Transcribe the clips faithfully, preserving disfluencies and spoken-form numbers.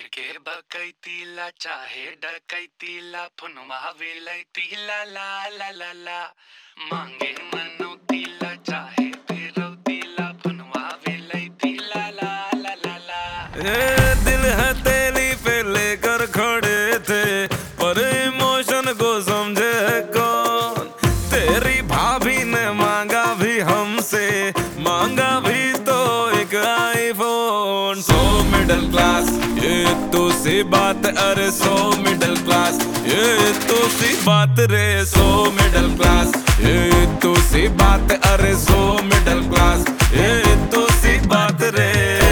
करके बकैतीला चाहे डकैतीला फुनवा वेलैतीला ला ला ला ला मांगे मनौतीला चाहे फिरौतीला फुनवा वेलैतीला ला ला ला ला। ये दिल हथेली पे लेकर खड़े थे पर इमोशन को समझे कौन। तेरी भाभी ने मांगा भी हमसे, मांगा भी तो एक आईफोन। सो मिडिल क्लास ये तो सी बात, अरे सो मिडिल क्लास ये तो सी बात रे। सो मिडिल क्लास ये तो सी बात, अरे सो मिडिल क्लास ये तो सी बात रे।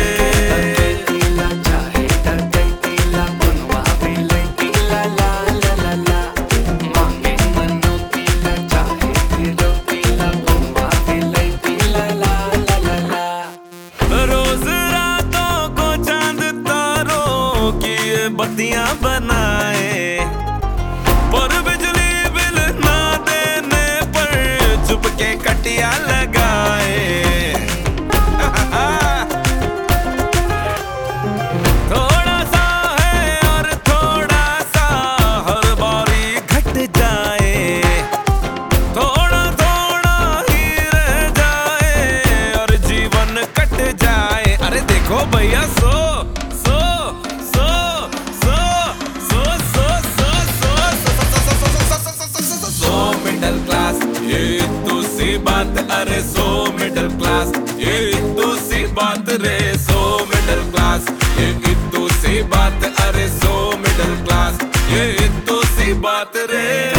बत्तियां बनाए पर बिजली बिल ना देने पर चुपके कटिया लगाए। थोड़ा सा है और थोड़ा सा हर बारी घट जाए, थोड़ा थोड़ा ही रह जाए और जीवन कट जाए। अरे देखो भैया सो ये तो सी बात, अरे सो मिडिल क्लास ये तो सी बात रे। सो मिडिल क्लास ये तो सी बात, अरे सो मिडिल क्लास ये तो सी बात रे।